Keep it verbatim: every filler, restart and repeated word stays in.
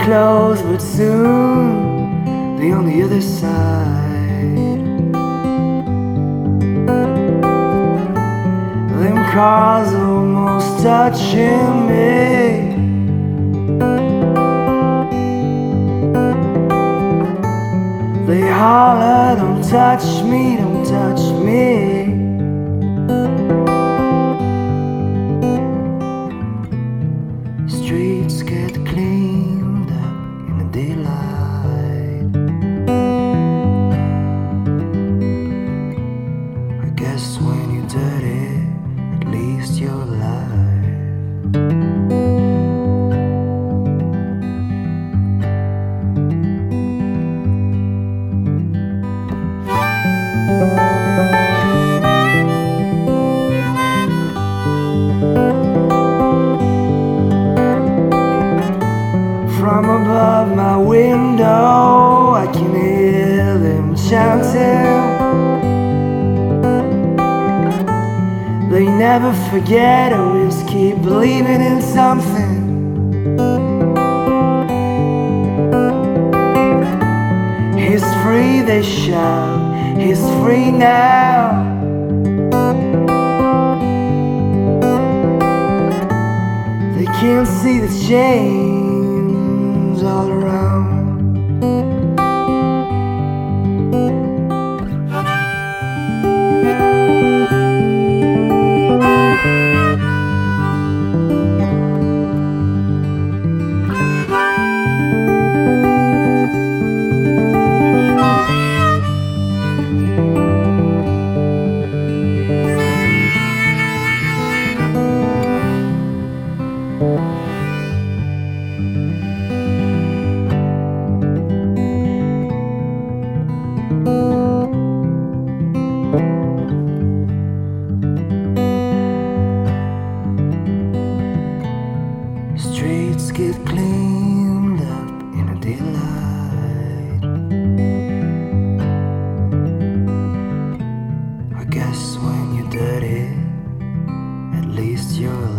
close, but soon be on the other side. Them cars almost touching me. They holler, don't touch me, don't touch me. Streets get cleaned up in the daylight. I guess when you're dirty, at least you're alive. From above my window, I can hear them chanting. They never forget, always keep believing in something. He's free, they shout, he's free now. They can't see the chains all around. Streets get cleaned up in a daylight. I guess when you're dirty, at least you're alive.